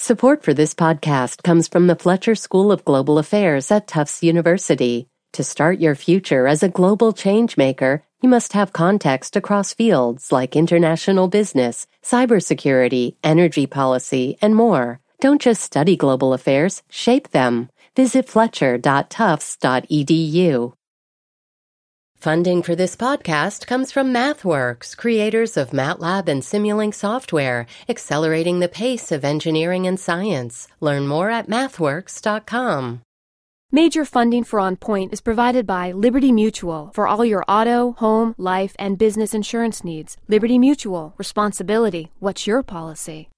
Support for this podcast comes from the Fletcher School of Global Affairs at Tufts University. To start your future as a global changemaker, you must have context across fields like international business, cybersecurity, energy policy, and more. Don't just study global affairs, shape them. Visit fletcher.tufts.edu. Funding for this podcast comes from MathWorks, creators of MATLAB and Simulink software, accelerating the pace of engineering and science. Learn more at mathworks.com. Major funding for On Point is provided by Liberty Mutual for all your auto, home, life, and business insurance needs. Liberty Mutual. Responsibility. What's your policy?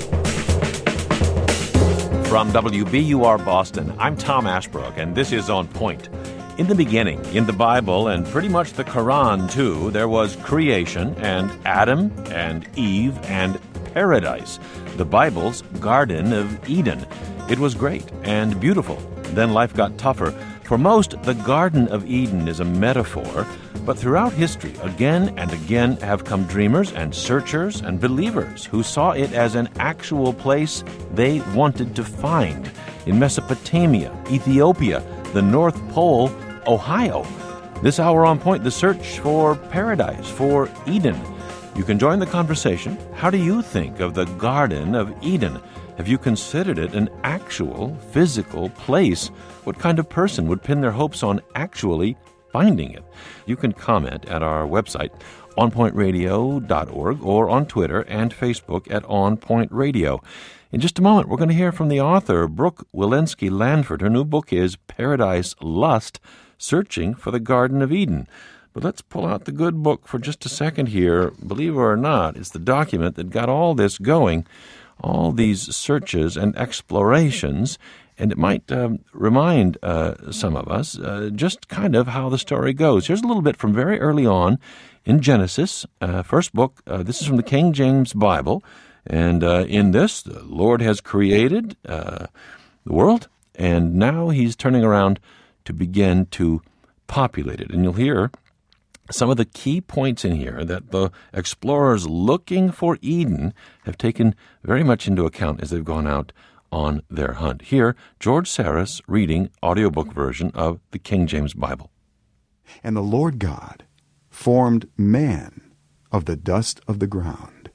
From WBUR Boston, I'm Tom Ashbrook, and this is On Point. In the beginning, in the Bible, and pretty much the Quran too, there was creation and Adam and Eve and paradise, the Bible's Garden of Eden. It was great and beautiful. Then life got tougher. For most, the Garden of Eden is a metaphor, but throughout history, again and again have come dreamers and searchers and believers who saw it as an actual place they wanted to find. In Mesopotamia, Ethiopia, the North Pole, Ohio. This hour On Point, the search for paradise, for Eden. You can join the conversation. How do you think of the Garden of Eden? Have you considered it an actual, physical place? What kind of person would pin their hopes on actually finding it? You can comment at our website, onpointradio.org, or on Twitter and Facebook at On Point Radio. In just a moment, we're going to hear from the author, Brooke Wilensky-Lanford. Her new book is Paradise Lost, Searching for the Garden of Eden. But let's pull out the good book for just a second here. Believe it or not, it's the document that got all this going, all these searches and explorations, and it might remind some of us just kind of how the story goes. Here's a little bit from very early on in Genesis, first book. This is from the King James Bible, and in this, the Lord has created the world, and now he's turning around to begin to populate it. And you'll hear some of the key points in here that the explorers looking for Eden have taken very much into account as they've gone out on their hunt. Here, George Saris reading audiobook version of the King James Bible. And the Lord God formed man of the dust of the ground,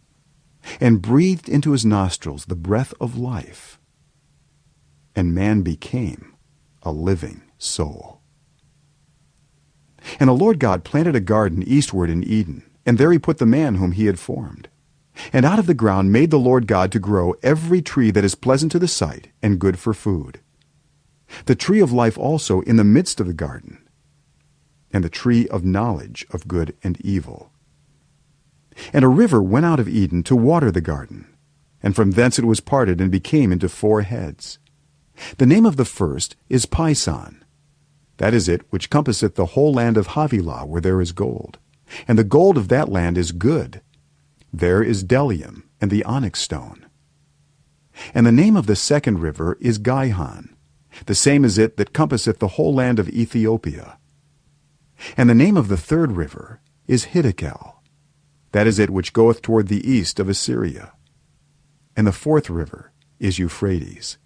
and breathed into his nostrils the breath of life, and man became a living soul. And the Lord God planted a garden eastward in Eden, and there he put the man whom he had formed. And out of the ground made the Lord God to grow every tree that is pleasant to the sight and good for food, the tree of life also in the midst of the garden, and the tree of knowledge of good and evil. And a river went out of Eden to water the garden, and from thence it was parted and became into 4 heads. The name of the first is Pison. That is it which compasseth the whole land of Havilah, where there is gold. And the gold of that land is good. There is bdellium and the onyx stone. And the name of the second river is Gihon. The same is it that compasseth the whole land of Ethiopia. And the name of the third river is Hiddekel. That is it which goeth toward the east of Assyria. And the fourth river is Euphrates.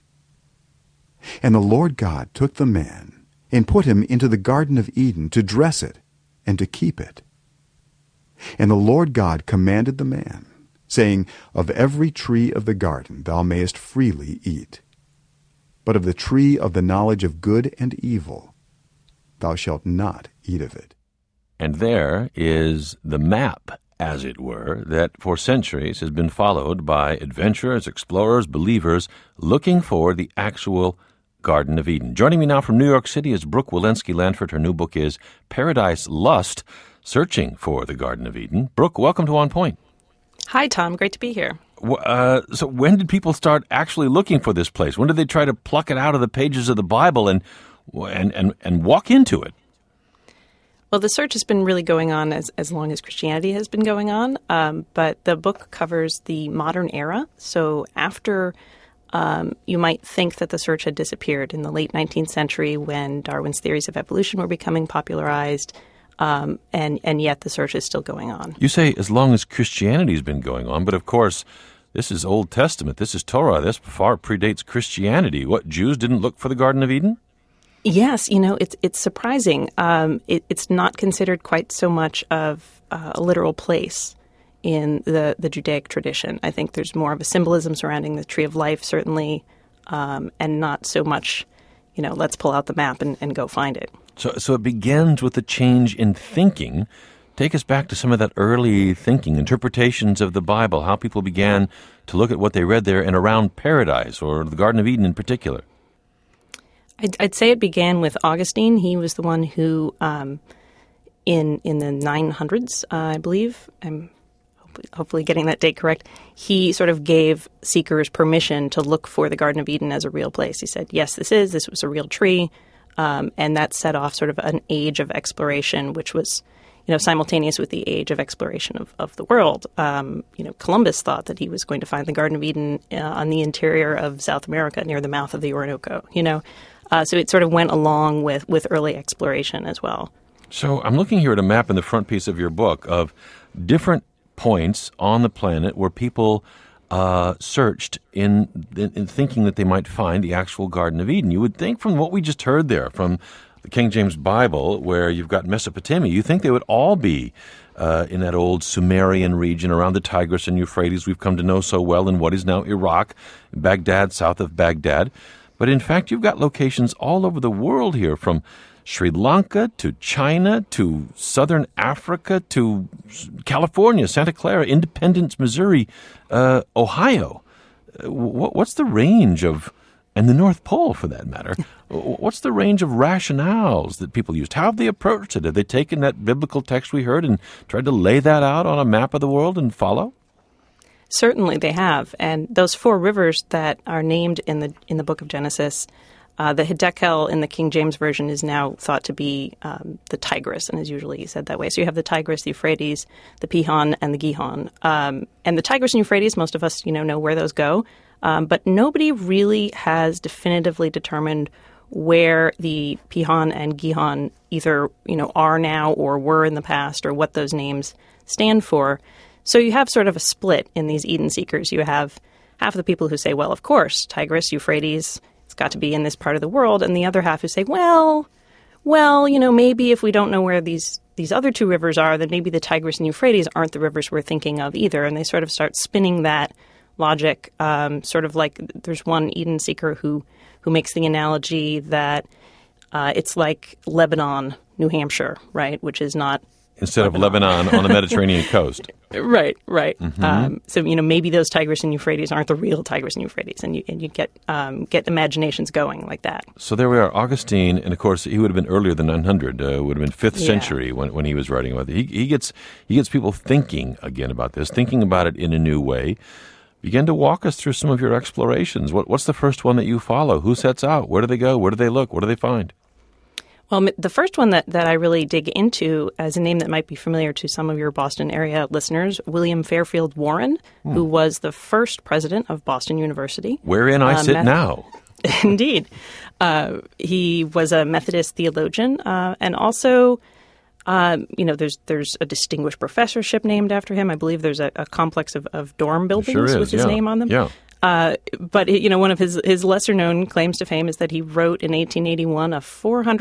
And the Lord God took the man, and put him into the Garden of Eden to dress it and to keep it. And the Lord God commanded the man, saying, Of every tree of the garden thou mayest freely eat, but of the tree of the knowledge of good and evil thou shalt not eat of it. And there is the map, as it were, that for centuries has been followed by adventurers, explorers, believers, looking for the actual Garden of Eden. Joining me now from New York City is Brooke Wilensky-Lanford. Her new book is Paradise Lost, Searching for the Garden of Eden. Brooke, welcome to On Point. Hi, Tom. Great to be here. So when did people start actually looking for this place? When did they try to pluck it out of the pages of the Bible and walk into it? Well, the search has been really going on as long as Christianity has been going on, but the book covers the modern era. So after you might think that the search had disappeared in the late 19th century when Darwin's theories of evolution were becoming popularized, and yet the search is still going on. You say as long as Christianity's been going on, but of course This is Old Testament. This is Torah. This far predates Christianity. What, Jews didn't look for the Garden of Eden? Yes, it's surprising. It's not considered quite so much of a literal place in the Judaic tradition. I think there's more of a symbolism surrounding the tree of life, certainly, and not so much, let's pull out the map and go find it. So it begins with a change in thinking. Take us back to some of that early thinking, interpretations of the Bible, how people began to look at what they read there and around paradise, or the Garden of Eden in particular. I'd say it began with Augustine. He was the one who, in the 900s, I believe, I'm hopefully getting that date correct, he sort of gave seekers permission to look for the Garden of Eden as a real place. He said, yes, this was a real tree, and that set off sort of an age of exploration, which was simultaneous with the age of exploration of the world. Columbus thought that he was going to find the Garden of Eden on the interior of South America near the mouth of the Orinoco, So it sort of went along with early exploration as well. So I'm looking here at a map in the front piece of your book of different points on the planet where people searched in thinking that they might find the actual Garden of Eden. You would think from what we just heard there, from the King James Bible, where you've got Mesopotamia, you think they would all be in that old Sumerian region around the Tigris and Euphrates we've come to know so well in what is now Iraq, Baghdad, south of Baghdad. But in fact, you've got locations all over the world here, from Sri Lanka to China to southern Africa to California, Santa Clara, Independence, Missouri, Ohio. What's the range of, and the North Pole for that matter, what's the range of rationales that people used? How have they approached it? Have they taken that biblical text we heard and tried to lay that out on a map of the world and follow? Certainly they have. And those 4 rivers that are named in the book of Genesis, the Hiddekel in the King James Version is now thought to be the Tigris, and is usually said that way. So you have the Tigris, the Euphrates, the Pihon, and the Gihon. And the Tigris and Euphrates, most of us know where those go. But nobody really has definitively determined where the Pihon and Gihon either are now or were in the past, or what those names stand for. So you have sort of a split in these Eden seekers. You have half of the people who say, well, of course, Tigris, Euphrates, it's got to be in this part of the world, and the other half who say, well, maybe if we don't know where these other 2 rivers are, then maybe the Tigris and Euphrates aren't the rivers we're thinking of either. And they sort of start spinning that logic, sort of like there's one Eden seeker who makes the analogy that it's like Lebanon, New Hampshire, right, which is not instead of Lebanon on the Mediterranean coast. Right. Mm-hmm. So maybe those Tigris and Euphrates aren't the real Tigris and Euphrates, and you get imaginations going like that. So there we are, Augustine, and of course he would have been earlier than 900. Would have been 5th century when he was writing about it. He gets people thinking again about this, thinking about it in a new way. Begin to walk us through some of your explorations. What's the first one that you follow? Who sets out? Where do they go? Where do they look? What do they find? Well, the first one that I really dig into, as a name that might be familiar to some of your Boston area listeners, William Fairfield Warren, who was the first president of Boston University. Wherein I sit now. Indeed. He was a Methodist theologian, and also, there's a distinguished professorship named after him. I believe there's a complex of dorm buildings with his name on them. Yeah. But one of his lesser-known claims to fame is that he wrote in 1881 a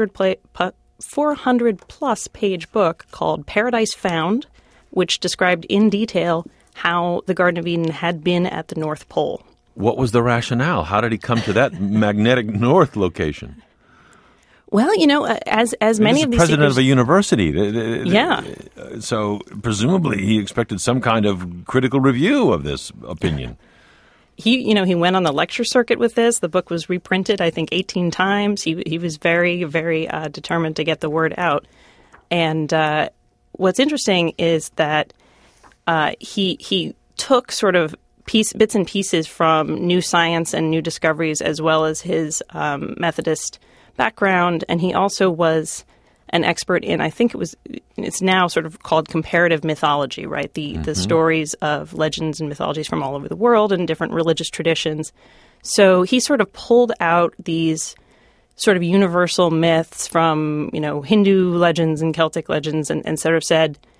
400-plus page book called Paradise Found, which described in detail how the Garden of Eden had been at the North Pole. What was the rationale? How did he come to that magnetic north location? Well, as many of these president seekers, of a university. Yeah. So presumably he expected some kind of critical review of this opinion. He went on the lecture circuit with this. The book was reprinted, I think, 18 times. He was very, very determined to get the word out. And what's interesting is that he took sort of bits and pieces from new science and new discoveries, as well as his Methodist background. And he also was an expert in, I think it's now sort of called comparative mythology, right? The stories of legends and mythologies from all over the world and different religious traditions. So he sort of pulled out these sort of universal myths from, Hindu legends and Celtic legends and sort of said,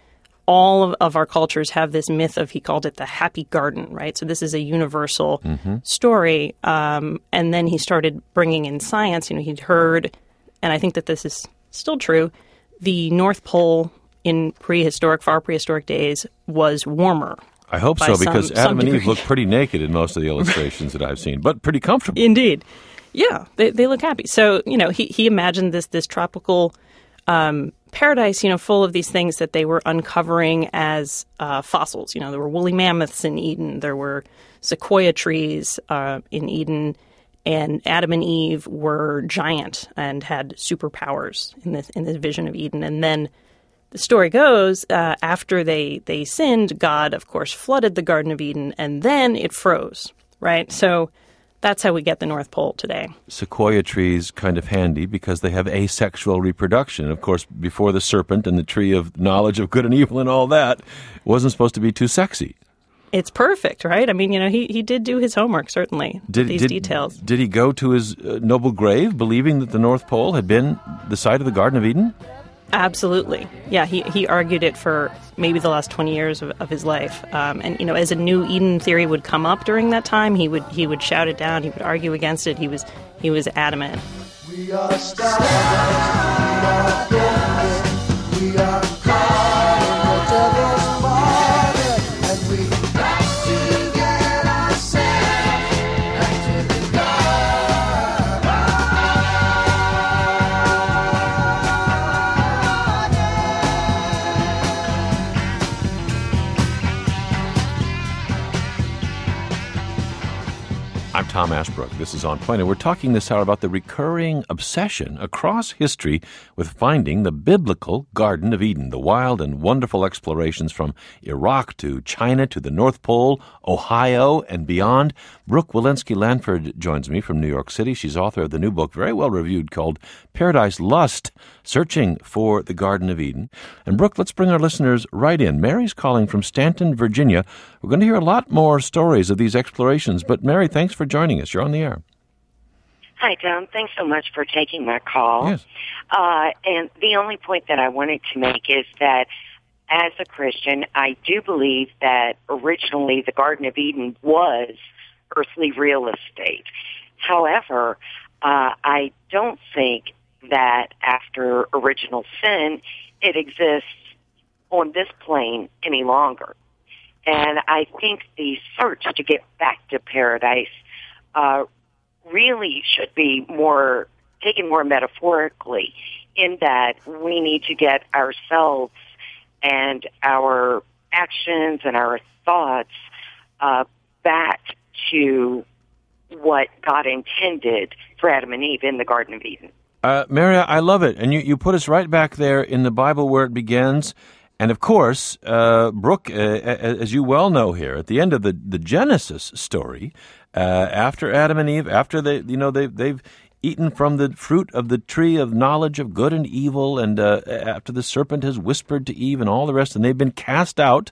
all of our cultures have this myth of, he called it the happy garden, right? So this is a universal story. And then he started bringing in science. He'd heard, and I think that this is still true, the North Pole in far prehistoric days was warmer. I hope so, because Adam and Eve look pretty naked in most of the illustrations that I've seen, but pretty comfortable. Indeed. Yeah, they look happy. So, he imagined this tropical paradise, full of these things that they were uncovering as fossils. There were woolly mammoths in Eden. There were sequoia trees in Eden. And Adam and Eve were giant and had superpowers in this vision of Eden. And then the story goes, after they sinned, God, of course, flooded the Garden of Eden, and then it froze, right? So that's how we get the North Pole today. Sequoia trees kind of handy because they have asexual reproduction. Of course, before the serpent and the tree of knowledge of good and evil and all that, it wasn't supposed to be too sexy. It's perfect, right? I mean, he did do his homework, certainly, these details. Did he go to his noble grave believing that the North Pole had been the site of the Garden of Eden? Absolutely. Yeah, he argued it for maybe the last 20 years of his life. And, as a new Eden theory would come up during that time, he would shout it down. He would argue against it. He was adamant. We are stardust, we are golden, we are caught in the devil's market, and we got to get ourselves back to the I'm Tom Ashbrook. This is On Point, and we're talking this hour about the recurring obsession across history with finding the biblical Garden of Eden, the wild and wonderful explorations from Iraq to China to the North Pole, Ohio, and beyond. Brooke Wilensky-Lanford joins me from New York City. She's author of the new book, very well reviewed, called Paradise Lost, Searching for the Garden of Eden. And Brooke, let's bring our listeners right in. Mary's calling from Stanton, Virginia. We're going to hear a lot more stories of these explorations, but Mary, thanks for joining us. You're on the air. Hi, Tom. Thanks so much for taking my call. Yes. And the only point that I wanted to make is that as a Christian, I do believe that originally the Garden of Eden was earthly real estate. However, I don't think that after original sin, it exists on this plane any longer. And I think the search to get back to paradise really should be taken more metaphorically, in that we need to get ourselves and our actions and our thoughts back to what God intended for Adam and Eve in the Garden of Eden. Mary, I love it. And you put us right back there in the Bible where it begins. And of course, Brooke, as you well know here, at the end of the Genesis story, after Adam and Eve, after they've eaten from the fruit of the tree of knowledge of good and evil, and after the serpent has whispered to Eve and all the rest, and they've been cast out,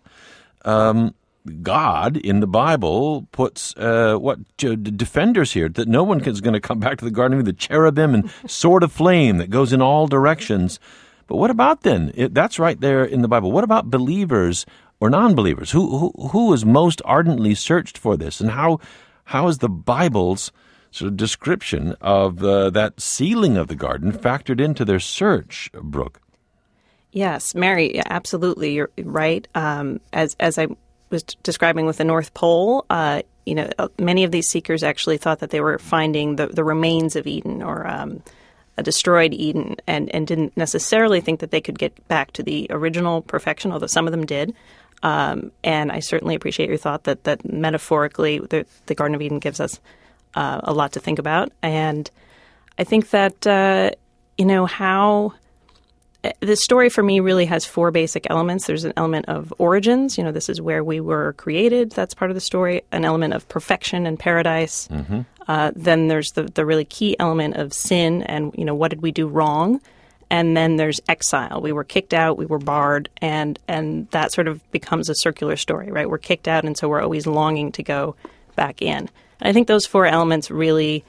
God in the Bible puts defenders here, that no one is going to come back to the Garden of Eden, the cherubim and sword of flame that goes in all directions. But what about then? That's right there in the Bible. What about believers or non-believers? Who is most ardently searched for this? And how is the Bible's sort of description of that sealing of the garden factored into their search, Brooke? Yes, Mary, absolutely. You're right. As I was describing with the North Pole, many of these seekers actually thought that they were finding the remains of Eden, or a destroyed Eden, and didn't necessarily think that they could get back to the original perfection, although some of them did. And I certainly appreciate your thought that metaphorically the Garden of Eden gives us a lot to think about. And I think that, how this story for me really has four basic elements. There's an element of origins. This is where we were created. That's part of the story. An element of perfection and paradise. Mm-hmm. Then there's the really key element of sin and, what did we do wrong? And then there's exile. We were kicked out, we were barred, and that sort of becomes a circular story, right? We're kicked out, and so we're always longing to go back in. And I think those four elements really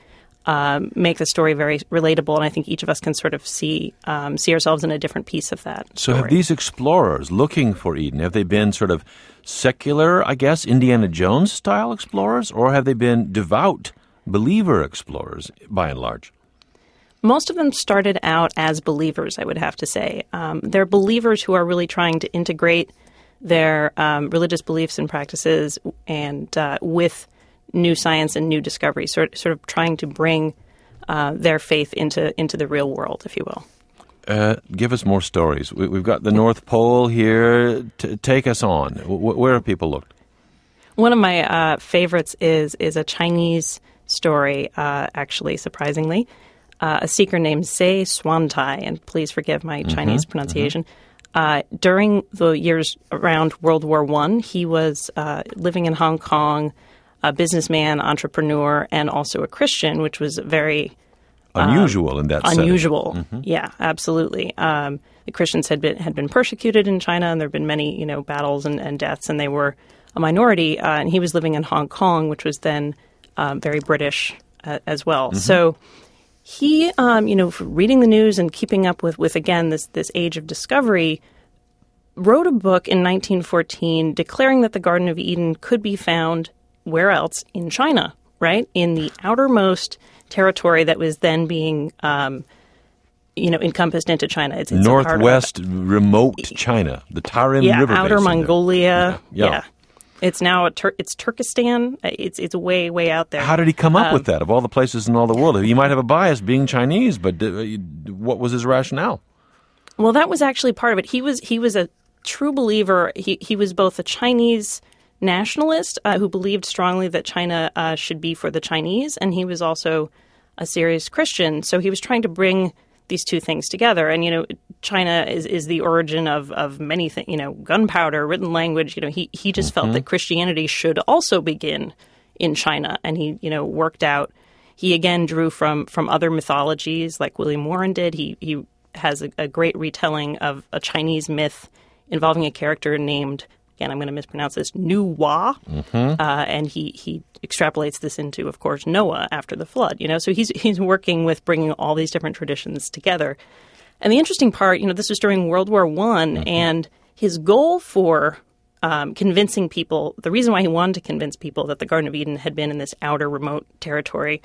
make the story very relatable, and I think each of us can sort of see ourselves in a different piece of that So story. have these explorers looking for Eden, have they been sort of secular, I guess, Indiana Jones-style explorers, or have they been devout believer explorers, by and large? Most of them started out as believers, I would have to say. They're believers who are really trying to integrate their religious beliefs and practices and with new science and new discovery, sort of trying to bring their faith into the real world, if you will. Give us more stories. We've got the North Pole here. Take us on. Where have people looked? One of my favorites is a Chinese story, actually, surprisingly. A seeker named Sei Swantai, and please forgive my Chinese pronunciation. During the years around World War I, he was living in Hong Kong, a businessman, entrepreneur, and also a Christian, which was very Unusual in that setting. unusual. Yeah, absolutely. The Christians had been persecuted in China, and there had been many battles and deaths, and they were a minority. And he was living in Hong Kong, which was then very British as well. So he, reading the news and keeping up with again this age of discovery, wrote a book in 1914 declaring that the Garden of Eden could be found where else? In China, right? In the outermost territory that was then being, encompassed into China. It's Northwest remote China, the Tarim River outer basin Mongolia. there. Yeah. It's now it's Turkestan. It's way, way out there. How did he come up with that, of all the places in all the world? He might have a bias being Chinese, but what was his rationale? Well, that was actually part of it. He was a true believer. He was both a Chinese nationalist who believed strongly that China should be for the Chinese, and he was also a serious Christian. So he was trying to bring these two things together. And, China is the origin of many things, gunpowder, written language. He just felt that Christianity should also begin in China. And he, worked out. He, again, drew from other mythologies like William Warren did. He has a great retelling of a Chinese myth involving a character named, again, I'm going to mispronounce this, Nuwa. And he extrapolates this into, of course, Noah after the flood. So he's working with bringing all these different traditions together. And the interesting part, this was during World War I, and his goal for convincing people, the reason why he wanted to convince people that the Garden of Eden had been in this outer remote territory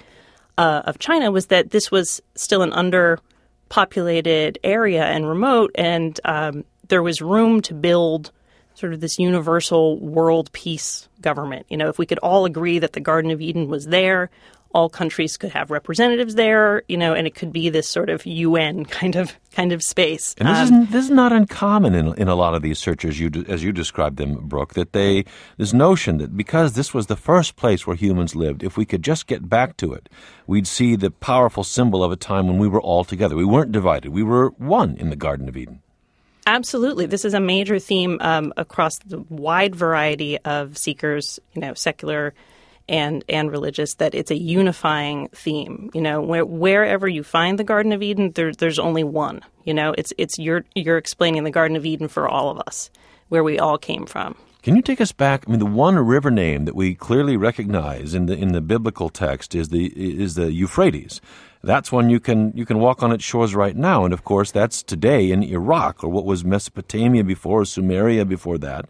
of China was that this was still an underpopulated area and remote, and there was room to build sort of this universal world peace government. If we could all agree that the Garden of Eden was there, all countries could have representatives there, and it could be this sort of UN kind of space. And this is not uncommon in a lot of these searches, as you described them, Brooke, that this notion that because this was the first place where humans lived, if we could just get back to it, we'd see the powerful symbol of a time when we were all together. We weren't divided. We were one in the Garden of Eden. Absolutely. This is a major theme across the wide variety of seekers, secular and religious, that it's a unifying theme. Wherever you find the Garden of Eden, there's only one. It's you're explaining the Garden of Eden for all of us, where we all came from. Can you take us back? The one river name that we clearly recognize in the biblical text is the Euphrates. That's one you can walk on its shores right now, and of course that's today in Iraq, or what was Mesopotamia before, Sumeria before that.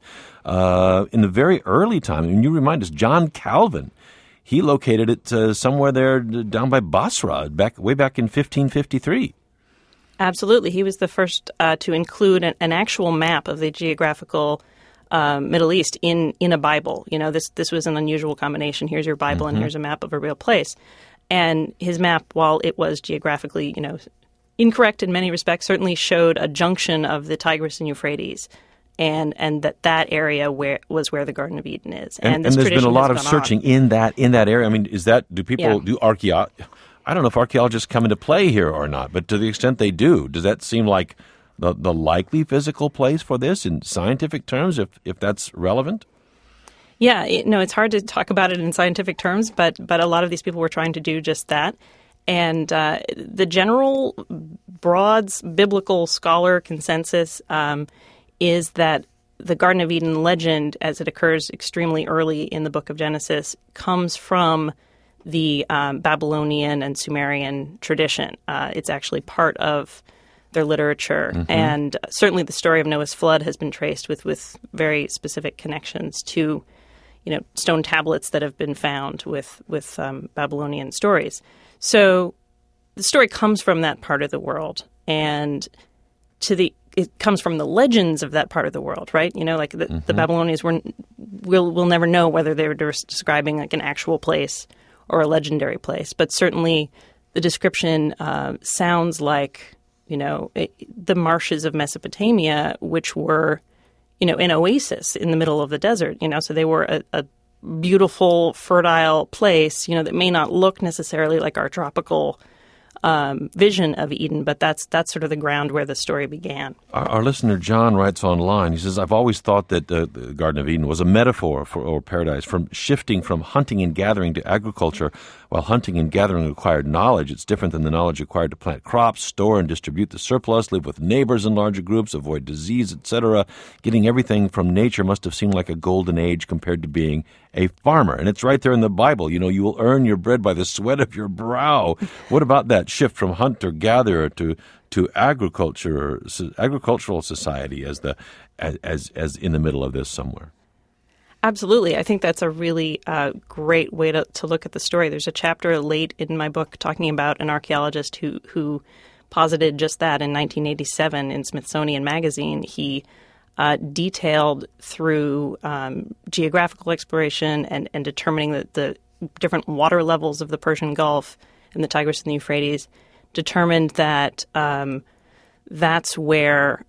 In the very early time, and you remind us, John Calvin, he located it somewhere there down by Basra, way back in 1553. Absolutely, he was the first to include an actual map of the geographical Middle East in a Bible. This was an unusual combination. Here's your Bible, and here's a map of a real place. And his map, while it was geographically, incorrect in many respects, certainly showed a junction of the Tigris and Euphrates, and that area was where the Garden of Eden is. And there's been a lot of searching in that area. Do archaeologists? I don't know if archaeologists come into play here or not, but to the extent they do, does that seem like the likely physical place for this in scientific terms, if that's relevant? Yeah, it's hard to talk about it in scientific terms, but a lot of these people were trying to do just that. And the general broad biblical scholar consensus is that the Garden of Eden legend, as it occurs extremely early in the book of Genesis, comes from the Babylonian and Sumerian tradition. It's actually part of their literature. Mm-hmm. And certainly the story of Noah's flood has been traced with very specific connections to, stone tablets that have been found with Babylonian stories. So the story comes from that part of the world, and it comes from the legends of that part of the world, right? The Babylonians we'll never know whether they were describing like an actual place or a legendary place, but certainly the description sounds like the marshes of Mesopotamia, which were an oasis in the middle of the desert. So they were a beautiful, fertile place. That may not look necessarily like our tropical vision of Eden, but that's sort of the ground where the story began. Our listener John writes online. He says, "I've always thought that the Garden of Eden was a metaphor or paradise, from shifting from hunting and gathering to agriculture. While hunting and gathering required knowledge, it's different than the knowledge required to plant crops, store and distribute the surplus, live with neighbors in larger groups, avoid disease, etc. Getting everything from nature must have seemed like a golden age compared to being a farmer." And it's right there in the Bible. You will earn your bread by the sweat of your brow. What about that shift from hunter-gatherer to agricultural society as in the middle of this somewhere? Absolutely. I think that's a really great way to look at the story. There's a chapter late in my book talking about an archaeologist who posited just that in 1987 in Smithsonian Magazine. He detailed through geographical exploration and determining the different water levels of the Persian Gulf and the Tigris and the Euphrates, determined that that's where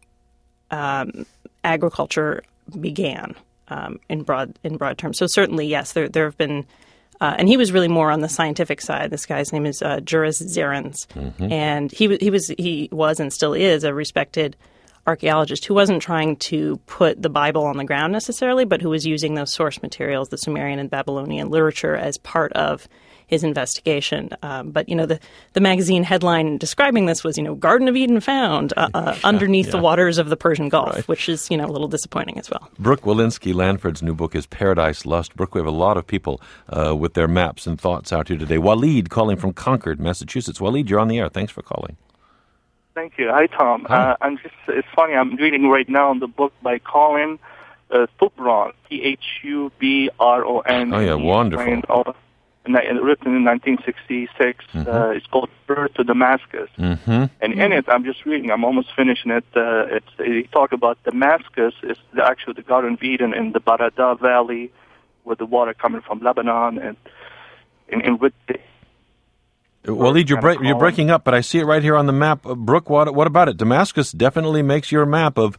agriculture began. In broad terms. So certainly, yes, there have been, and he was really more on the scientific side. This guy's name is Juris Zarins, and he was and still is a respected archaeologist who wasn't trying to put the Bible on the ground necessarily, but who was using those source materials, the Sumerian and Babylonian literature, as part of his investigation. But the magazine headline describing this was, Garden of Eden found underneath the waters of the Persian Gulf, right, which is, a little disappointing as well. Brooke Walensky-Lanford's new book is Paradise Lust. Brooke, we have a lot of people with their maps and thoughts out here today. Walid calling from Concord, Massachusetts. Walid, you're on the air. Thanks for calling. Thank you. Hi, Tom. Hi. It's funny, I'm reading right now the book by Colin Thubron, Thubron. Oh, yeah, wonderful. Written in 1966. It's called Birth to Damascus. And in it, I'm just reading, I'm almost finishing it. They talk about Damascus is actually the Garden of Eden in the Barada Valley, with the water coming from Lebanon. And in with Walid, you're breaking up, but I see it right here on the map. Brooke, what about it? Damascus definitely makes your map of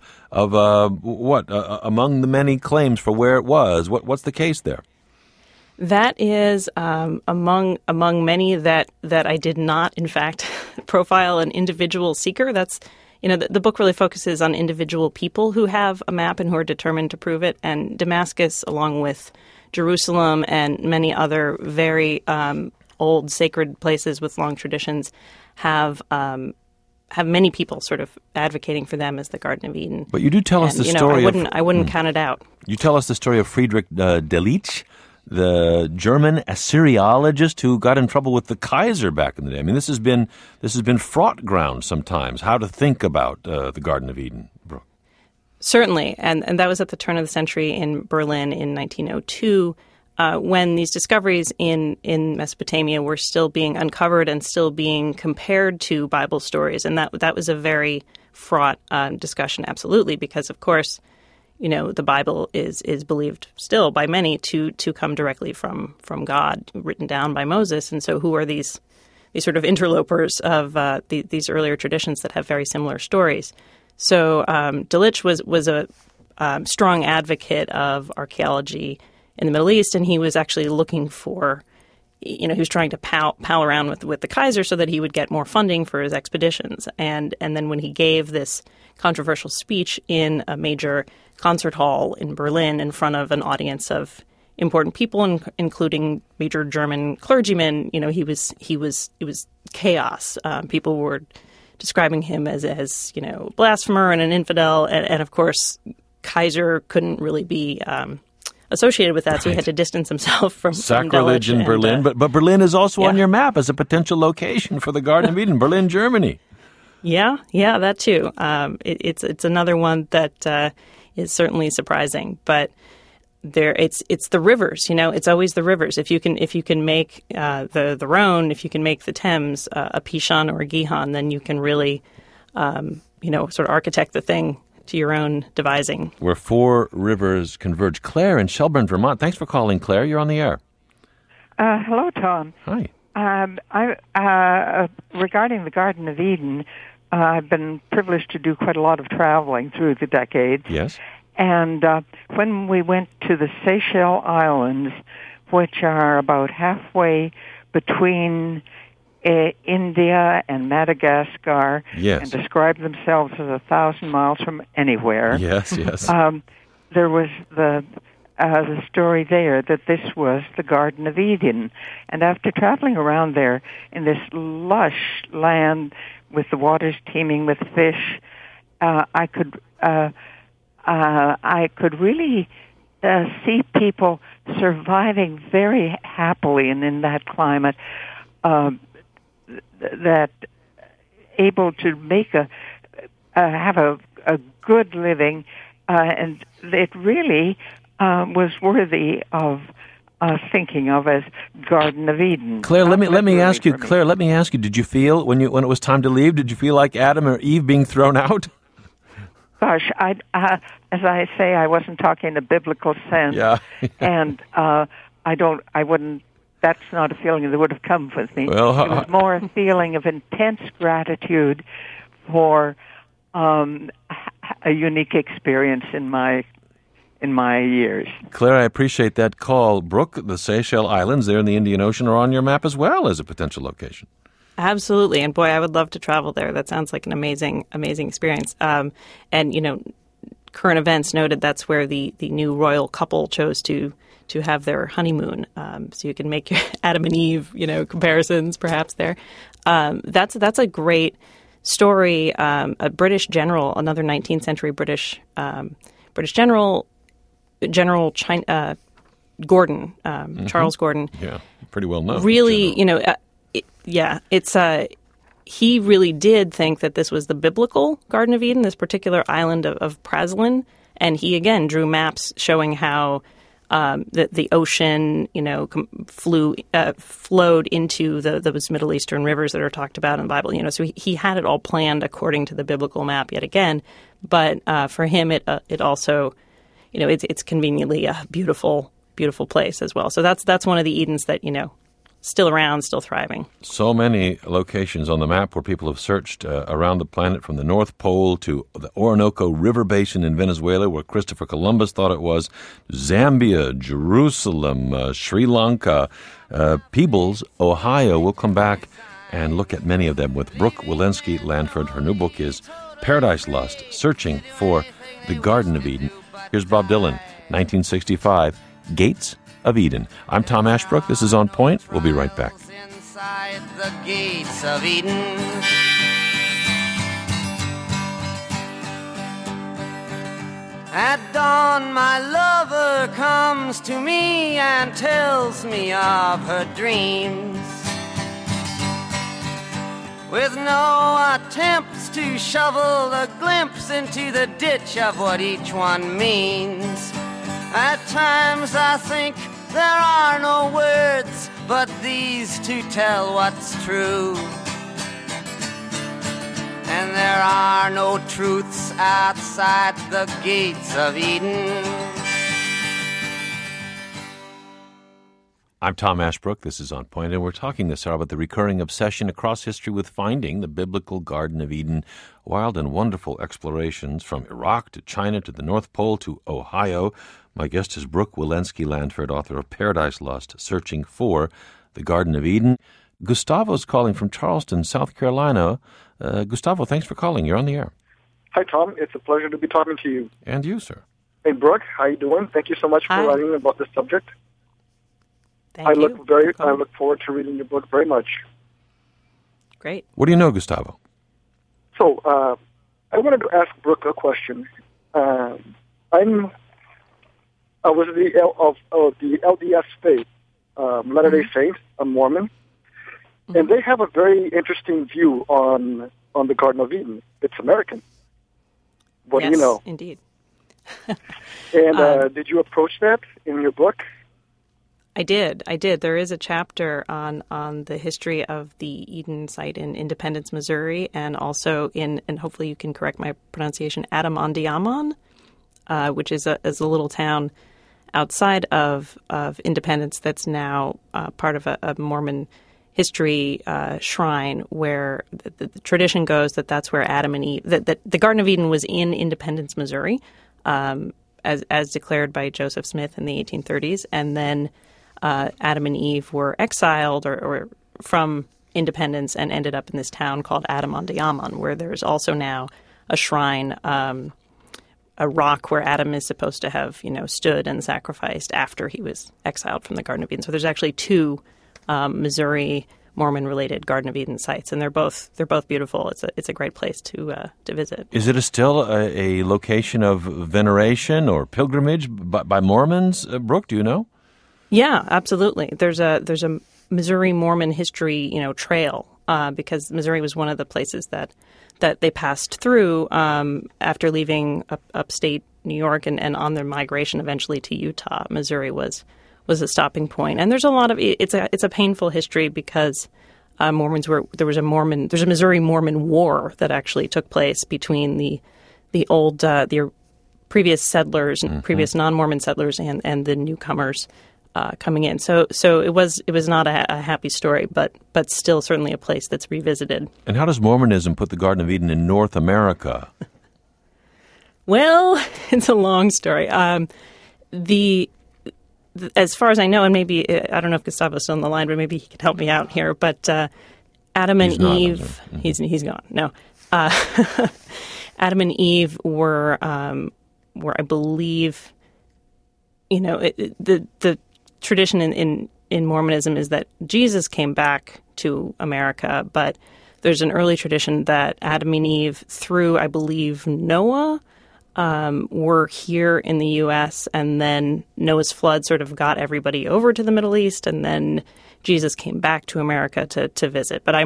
among the many claims for where it was. What's the case there? That is among many that I did not, in fact, profile an individual seeker. That's, the book really focuses on individual people who have a map and who are determined to prove it. And Damascus, along with Jerusalem and many other very old sacred places with long traditions, have many people sort of advocating for them as the Garden of Eden. But you do tell us the story. I wouldn't count it out. You tell us the story of Friedrich Delitzsch, the German Assyriologist who got in trouble with the Kaiser back in the day. I mean, this has been fraught ground sometimes. How to think about the Garden of Eden, Brooke? Certainly, and that was at the turn of the century in Berlin in 1902. When these discoveries in Mesopotamia were still being uncovered and still being compared to Bible stories. And that was a very fraught discussion, absolutely, because, of course, the Bible is believed still by many to come directly from God, written down by Moses. And so who are these sort of interlopers of these earlier traditions that have very similar stories? So Delitzsch was a strong advocate of archaeology in the Middle East, and he was actually looking for, he was trying to pal around with the Kaiser so that he would get more funding for his expeditions. And then when he gave this controversial speech in a major concert hall in Berlin in front of an audience of important people, including major German clergymen, it was chaos. People were describing him as blasphemer and an infidel, and of course Kaiser couldn't really be a associated with that, so he had to distance himself from sacrilege in Delitzsch Berlin. But Berlin is also on your map as a potential location for the Garden of Eden, Berlin, Germany. Yeah, that too. It's another one that is certainly surprising, but it's the rivers. It's always the rivers. If you can make the Rhone, if you can make the Thames a Pishon or a Gihon, then you can really sort of architect the thing to your own devising. Where four rivers converge. Claire in Shelburne, Vermont. Thanks for calling, Claire. You're on the air. Hello, Tom. Hi. Regarding the Garden of Eden, I've been privileged to do quite a lot of traveling through the decades. Yes. And when we went to the Seychelles Islands, which are about halfway between India and Madagascar, and describe themselves as 1,000 miles from anywhere. Yes. There was the story there that this was the Garden of Eden. And after traveling around there in this lush land with the waters teeming with fish, I could really see people surviving very happily and in that climate, that able to make have a good living, and it really was worthy of thinking of as Garden of Eden. Claire, let me ask you. Claire, let me ask you. Did you feel when it was time to leave? Did you feel like Adam or Eve being thrown out? Gosh, as I say, I wasn't talking in a biblical sense, and I wouldn't. That's not a feeling that would have come with me. Well, it was more a feeling of intense gratitude for a unique experience in my years. Claire, I appreciate that call. Brooke, the Seychelles Islands there in the Indian Ocean are on your map as well as a potential location. Absolutely. And boy, I would love to travel there. That sounds like an amazing experience. And, current events noted that's where the new royal couple chose to have their honeymoon. So you can make your Adam and Eve, comparisons perhaps there. That's a great story. A British general, another 19th century British general, Gordon, Charles Gordon. Yeah, pretty well known. Really, he really did think that this was the biblical Garden of Eden, this particular island of Praslin, and he again drew maps showing how the ocean, flowed into those Middle Eastern rivers that are talked about in the Bible. So he had it all planned according to the biblical map yet again. But for him, it also, it's conveniently a beautiful place as well. So that's one of the Edens that still around, still thriving. So many locations on the map where people have searched around the planet, from the North Pole to the Orinoco River Basin in Venezuela, where Christopher Columbus thought it was, Zambia, Jerusalem, Sri Lanka, Peebles, Ohio. We'll come back and look at many of them with Brooke Wilensky-Lanford. Her new book is Paradise Lost, Searching for the Garden of Eden. Here's Bob Dylan, 1965, Gates of Eden. I'm Tom Ashbrook. This is On Point. We'll be right back. Inside the gates of Eden. At dawn, my lover comes to me and tells me of her dreams, with no attempts to shovel a glimpse into the ditch of what each one means. At times I think there are no words but these to tell what's true, and there are no truths outside the gates of Eden. I'm Tom Ashbrook. This is On Point, and we're talking this hour about the recurring obsession across history with finding the biblical Garden of Eden. Wild and wonderful explorations from Iraq to China to the North Pole to Ohio. My guest is Brooke Wilensky-Lanford, author of Paradise Lost, Searching for the Garden of Eden. Gustavo's calling from Charleston, South Carolina. Gustavo, thanks for calling. You're on the air. Hi, Tom. It's a pleasure to be talking to you. And you, sir. Hey, Brooke. How you doing? Thank you so much for writing about this subject. Thank you. I look forward to reading your book very much. Great. What do you know, Gustavo? So, I wanted to ask Brooke a question. I'm was the LDS faith, Latter-day Saints, a Mormon, and they have a very interesting view on the Garden of Eden. It's American. What do you know? Indeed. And did you approach that in your book? I did. There is a chapter on the history of the Eden site in Independence, Missouri, and also and hopefully you can correct my pronunciation, Adam-ondi-Ahman, which is a little town outside of Independence that's now part of a Mormon history shrine where the tradition goes that that's where Adam and Eve, that the Garden of Eden was in Independence, Missouri, as declared by Joseph Smith in the 1830s, and then Adam and Eve were exiled or from Independence and ended up in this town called Adam-ondi-Ahman, where there's also now a shrine, a rock where Adam is supposed to have, stood and sacrificed after he was exiled from the Garden of Eden. So there's actually two Missouri Mormon-related Garden of Eden sites, and they're both beautiful. It's a great place to visit. Is it still a location of veneration or pilgrimage by Mormons, Brooke? Do you know? Yeah, absolutely. There's a Missouri Mormon history, trail because Missouri was one of the places that they passed through after leaving upstate New York and on their migration eventually to Utah. Missouri was a stopping point, and there's a lot of it's a painful history because there's a Missouri Mormon War that actually took place between the previous settlers and previous non-Mormon settlers and the newcomers coming in. So it was not a happy story, but still certainly a place that's revisited. And how does Mormonism put the Garden of Eden in North America? Well, it's a long story. As far as I know, and maybe I don't know if Gustavo's still on the line, but maybe he can help me out here. But Adam and Eve, he's gone. No, Adam and Eve were I believe, the tradition in Mormonism is that Jesus came back to America, but there's an early tradition that Adam and Eve, through, I believe, Noah, were here in the U.S., and then Noah's flood sort of got everybody over to the Middle East, and then Jesus came back to America to visit. But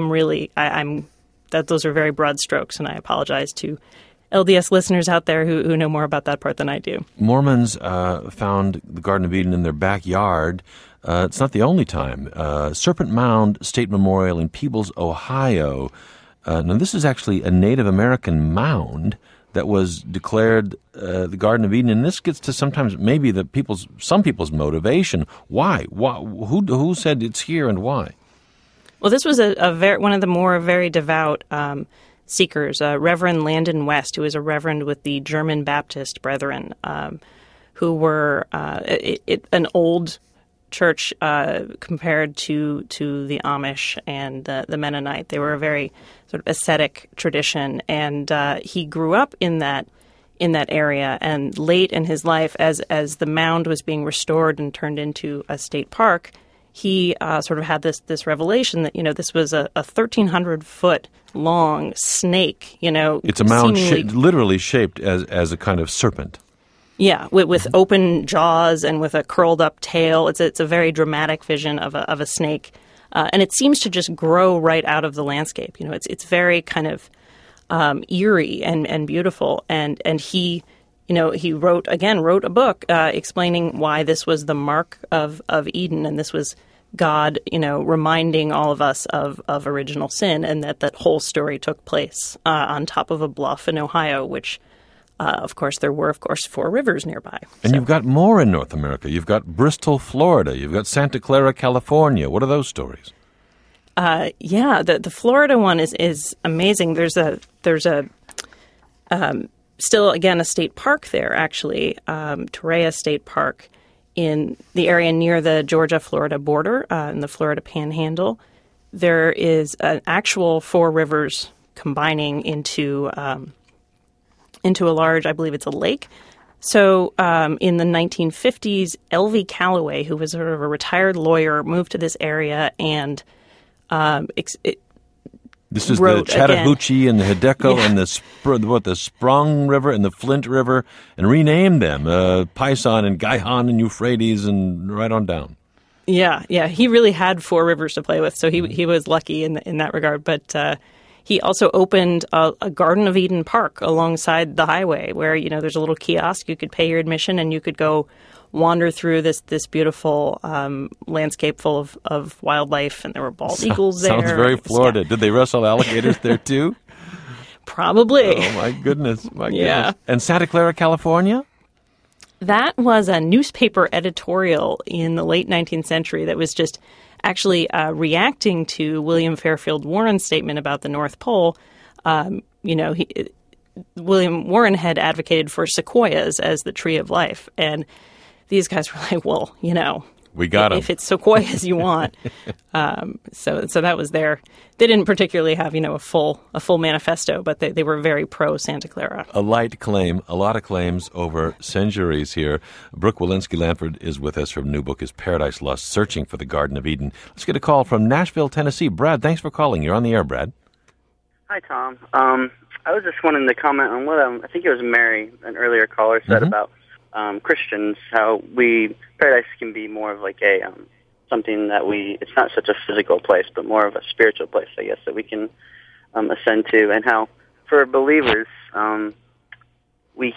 those are very broad strokes, and I apologize to LDS listeners out there who know more about that part than I do. Mormons found the Garden of Eden in their backyard. It's not the only time. Serpent Mound State Memorial in Peebles, Ohio. Now, this is actually a Native American mound that was declared the Garden of Eden, and this gets to sometimes maybe some people's motivation. Why? Who said it's here and why? Well, this was one of the very devout seekers, Reverend Landon West, who was a reverend with the German Baptist Brethren, who were an old church compared to the Amish and the Mennonite. They were a very sort of ascetic tradition, and he grew up in that area. And late in his life, as the mound was being restored and turned into a state park, he sort of had this revelation that this was a 1,300-foot long snake. It's a mound literally shaped as a kind of serpent. Yeah, with open jaws and with a curled up tail. It's a very dramatic vision of a snake, and it seems to just grow right out of the landscape. It's very kind of eerie and beautiful. And he wrote a book explaining why this was the mark of Eden, and this was God, reminding all of us of original sin, and that whole story took place on top of a bluff in Ohio, which. Of course, there were, 4 rivers nearby. And you've got more in North America. You've got Bristol, Florida. You've got Santa Clara, California. What are those stories? The Florida one is amazing. There's still, again, a state park there, actually, Torreya State Park, in the area near the Georgia-Florida border, in the Florida Panhandle. There is an actual 4 rivers combining into a large, I believe it's a lake. So in the 1950s, L.V. Calloway, who was sort of a retired lawyer, moved to this area and This is the Chattahoochee and the Hideko and the Sprung River and the Flint River, and renamed them Pison and Gihon and Euphrates and right on down. Yeah. He really had 4 rivers to play with, so he was lucky in that regard. But he also opened a Garden of Eden park alongside the highway, where there's a little kiosk. You could pay your admission, and you could go wander through this beautiful landscape full of wildlife, and there were bald eagles there. Sounds very Florida. Did they wrestle alligators there too? Probably. Oh my goodness! Yeah. And Santa Clara, California? That was a newspaper editorial in the late 19th century that was just actually reacting to William Fairfield Warren's statement about the North Pole. William Warren had advocated for sequoias as the tree of life, and these guys were like, well, we got 'em. If it's sequoias you want. So that was there. They didn't particularly have, a full manifesto, but they were very pro Santa Clara. A light claim, a lot of claims over centuries here. Brooke Walensky-Lanford is with us. Her new book is Paradise Lost, Searching for the Garden of Eden. Let's get a call from Nashville, Tennessee. Brad, thanks for calling. You're on the air, Brad. Hi, Tom. I was just wanting to comment on what I think it was Mary, an earlier caller, said about Christians, how paradise can be more of like a something that it's not such a physical place, but more of a spiritual place, I guess, that we can ascend to, and how for believers we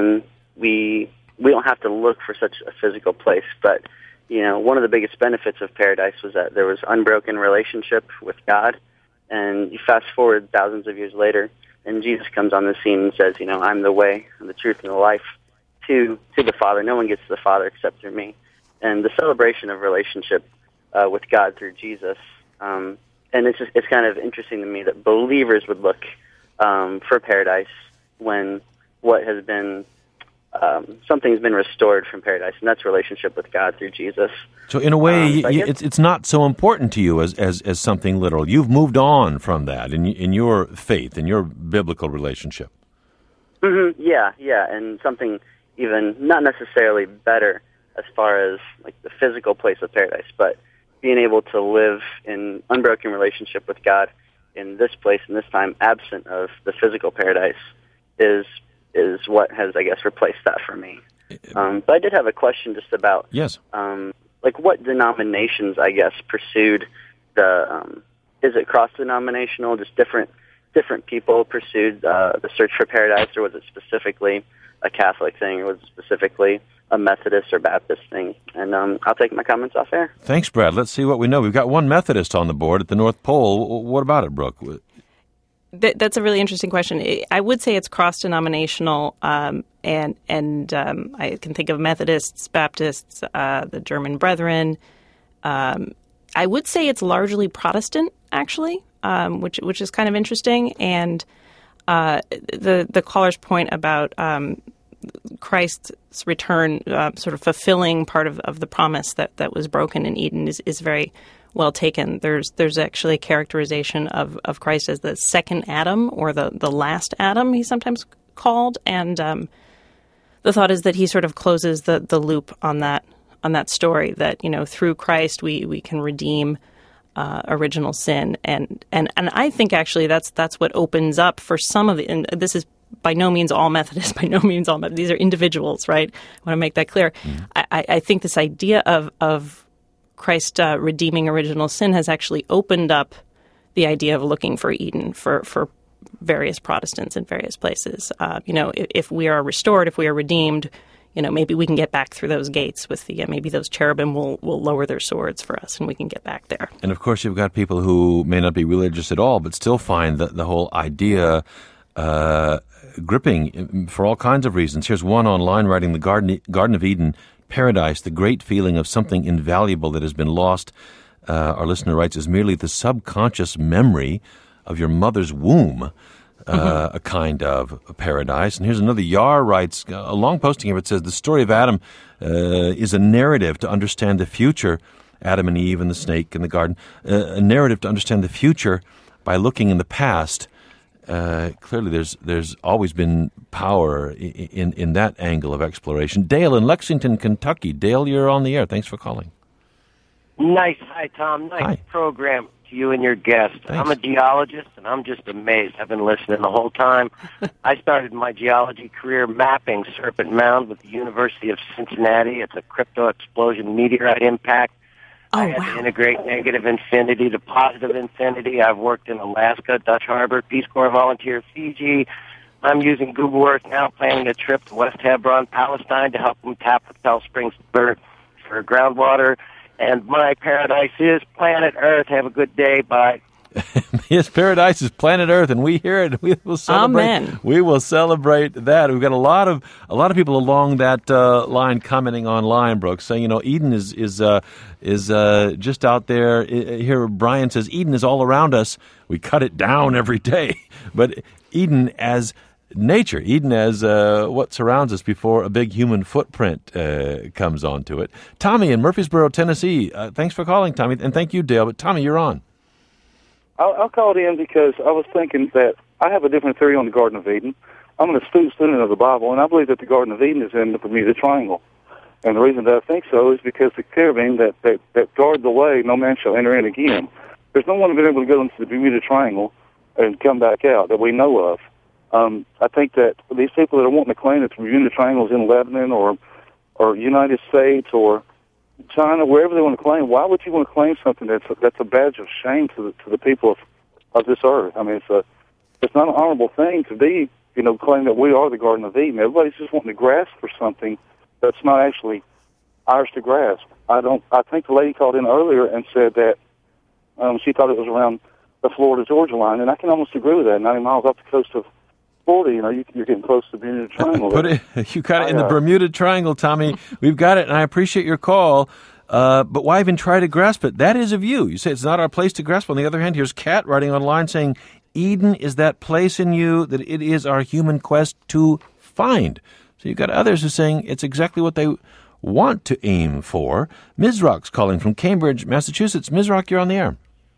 don't have to look for such a physical place, but one of the biggest benefits of paradise was that there was unbroken relationship with God, and you fast forward thousands of years later, and Jesus comes on the scene and says, I'm the way and the truth and the life to the Father. No one gets to the Father except through me. And the celebration of relationship with God through Jesus. And it's kind of interesting to me that believers would look for paradise when what has been something's been restored from paradise, and that's relationship with God through Jesus. So in a way, it's not so important to you as something literal. You've moved on from that in your faith, in your biblical relationship. Mm-hmm. Yeah, and something even not necessarily better as far as like the physical place of paradise, but being able to live in unbroken relationship with God in this place and this time, absent of the physical paradise, is what has, I guess, replaced that for me. But I did have a question just about what denominations, I guess, pursued is it cross-denominational, just different people pursued the search for paradise, or was it specifically a Catholic thing, or was it specifically a Methodist or Baptist thing? And I'll take my comments off air. Thanks, Brad. Let's see what we know. We've got one Methodist on the board at the North Pole. What about it, Brooke? That's a really interesting question. I would say it's cross-denominational, and I can think of Methodists, Baptists, the German Brethren. I would say it's largely Protestant, actually, which is kind of interesting. And the caller's point about Christ's return sort of fulfilling part of the promise that was broken in Eden is very well taken. There's actually a characterization of Christ as the second Adam, or the last Adam, he's sometimes called. And the thought is that he sort of closes the loop on that story, that, through Christ we can redeem original sin. And I think actually that's what opens up for some of the, and this is by no means all Methodists, by no means all Methodists. These are individuals, right? I want to make that clear. Mm-hmm. I think this idea of Christ redeeming original sin has actually opened up the idea of looking for Eden for various Protestants in various places. If we are restored, if we are redeemed, maybe we can get back through those gates with maybe those cherubim will lower their swords for us and we can get back there. And of course, you've got people who may not be religious at all, but still find the whole idea gripping for all kinds of reasons. Here's one online writing, the Garden of Eden, paradise, the great feeling of something invaluable that has been lost, our listener writes, is merely the subconscious memory of your mother's womb, a kind of paradise. And here's another. Yar writes, a long posting here, it says, the story of Adam is a narrative to understand the future, Adam and Eve and the snake in the garden, a narrative to understand the future by looking in the past. Clearly, there's always been power in that angle of exploration. Dale in Lexington, Kentucky. Dale, you're on the air. Thanks for calling. Nice. Hi, Tom. Nice Hi. program. to you and your guest. Thanks. I'm a geologist, and I'm just amazed. I've been listening the whole time. I started my geology career mapping Serpent Mound with the University of Cincinnati. It's a crypto-explosion meteorite impact. I had to integrate negative infinity to positive infinity. I've worked in Alaska, Dutch Harbor, Peace Corps volunteer, Fiji. I'm using Google Earth now, planning a trip to West Hebron, Palestine, to help them tap the Pell Springs for groundwater. And my paradise is planet Earth. Have a good day. Bye. Yes, paradise is planet Earth, and we hear it. We will celebrate. Amen. We will celebrate that. We've got a lot of people along that line commenting online, Brooke, saying, Eden is just out there. Here, Brian says Eden is all around us. We cut it down every day, but Eden as nature, Eden as what surrounds us before a big human footprint comes onto it. Tommy in Murfreesboro, Tennessee. Thanks for calling, Tommy, and thank you, Dale. But Tommy, you're on. I called in because I was thinking that I have a different theory on the Garden of Eden. I'm an astute student of the Bible, and I believe that the Garden of Eden is in the Bermuda Triangle. And the reason that I think so is because the cherubim that guard the way, no man shall enter in again. There's no one been able to go into the Bermuda Triangle and come back out that we know of. I think that these people that are wanting to claim that the Bermuda Triangle is in Lebanon or United States or China, wherever they want to claim, why would you want to claim something that's a badge of shame to the people of this earth? I mean, it's not an honorable thing to be, claim that we are the Garden of Eden. Everybody's just wanting to grasp for something that's not actually ours to grasp. I think the lady called in earlier and said that she thought it was around the Florida-Georgia line, and I can almost agree with that. 90 miles off the coast of Florida, you're getting close to the Bermuda Triangle. You got it in the Bermuda Triangle, Tommy. We've got it, and I appreciate your call. But why even try to grasp it? That is of you. You say it's not our place to grasp. On the other hand, here's Kat writing online saying, Eden is that place in you that it is our human quest to find. So you've got others who are saying it's exactly what they want to aim for. Ms. Rock's calling from Cambridge, Massachusetts. Ms. Rock, you're on the air.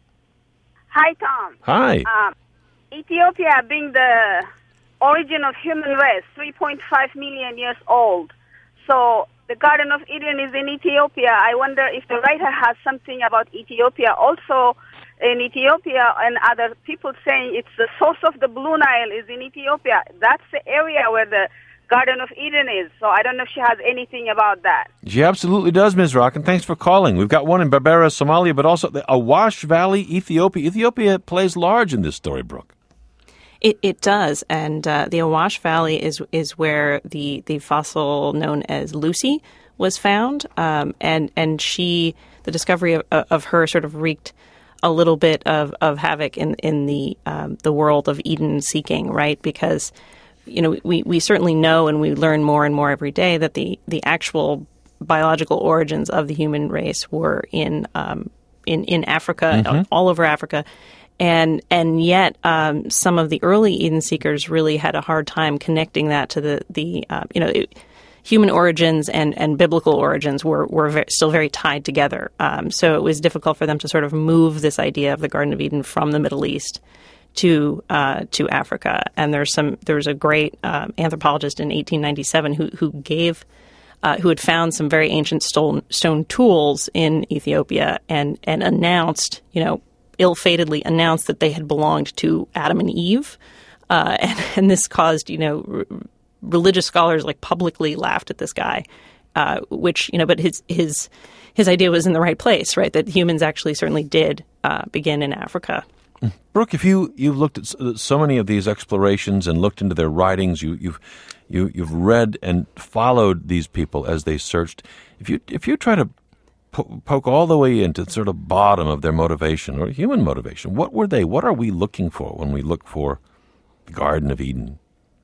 Hi, Tom. Hi. Ethiopia being the origin of human race, 3.5 million years old. So the Garden of Eden is in Ethiopia. I wonder if the writer has something about Ethiopia. Also, in Ethiopia, and other people saying it's the source of the Blue Nile is in Ethiopia. That's the area where the Garden of Eden is. So I don't know if she has anything about that. She absolutely does, Ms. Rock, and thanks for calling. We've got one in Berbera, Somalia, but also the Awash Valley, Ethiopia. Ethiopia plays large in this story, Brooke. It does, and the Awash Valley is where the fossil known as Lucy was found, and the discovery of her sort of wreaked a little bit of havoc in the world of Eden seeking, right? Because we certainly know, and we learn more and more every day, that the actual biological origins of the human race were in Africa, all over Africa. And yet, some of the early Eden seekers really had a hard time connecting that to the human origins and biblical origins were still very tied together. So it was difficult for them to sort of move this idea of the Garden of Eden from the Middle East to Africa. And there's a great anthropologist in 1897 who had found some very ancient stone tools in Ethiopia and announced, ill-fatedly announced that they had belonged to Adam and Eve, and this caused, religious scholars publicly laughed at this guy, but his idea was in the right place, right? That humans actually certainly did begin in Africa. Brooke, if you've looked at so many of these explorations and looked into their writings, you've read and followed these people as they searched. If you try to poke all the way into sort of bottom of their motivation or human motivation, what were they? What are we looking for when we look for the Garden of Eden?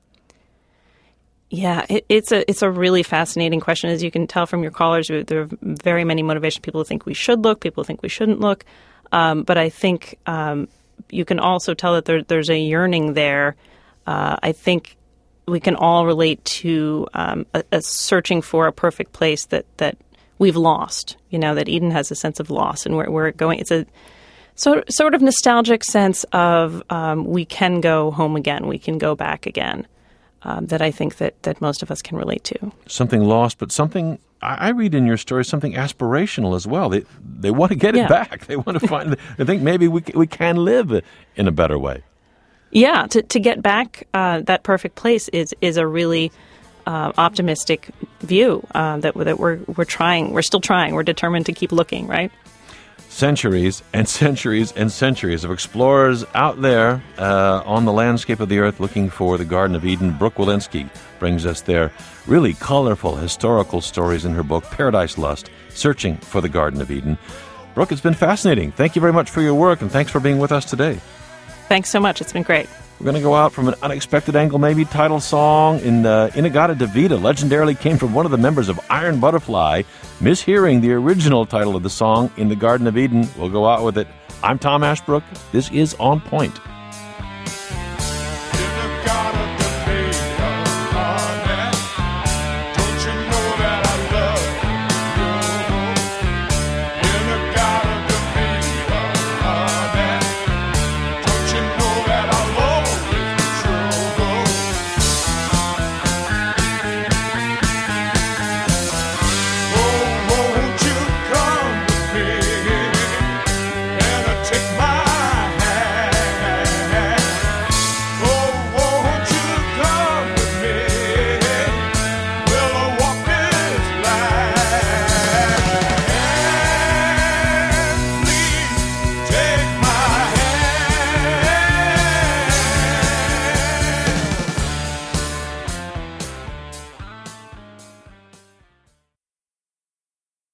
Yeah, it's a really fascinating question. As you can tell from your callers, there are very many motivations. People think we should look, people think we shouldn't look. But I think you can also tell that there's a yearning there. I think we can all relate to a searching for a perfect place that we've lost, that Eden has a sense of loss, and we're going. It's a sort of nostalgic sense of we can go home again, we can go back again. that I think that most of us can relate to. Something lost, but something, I read in your story, something aspirational as well. They want to get it back. They want to find, they think maybe we can live in a better way. Yeah, to get back that perfect place is a really optimistic view that we're trying. We're still trying. We're determined to keep looking, right? Centuries and centuries and centuries of explorers out there on the landscape of the earth looking for the Garden of Eden. Brooke Walensky brings us their really colorful historical stories in her book, Paradise Lost, Searching for the Garden of Eden. Brooke, it's been fascinating. Thank you very much for your work, and thanks for being with us today. Thanks so much. It's been great. We're going to go out from an unexpected angle, maybe title song. In-A-Gadda-Da-Vida legendarily came from one of the members of Iron Butterfly, mishearing the original title of the song, In the Garden of Eden. We'll go out with it. I'm Tom Ashbrook. This is On Point.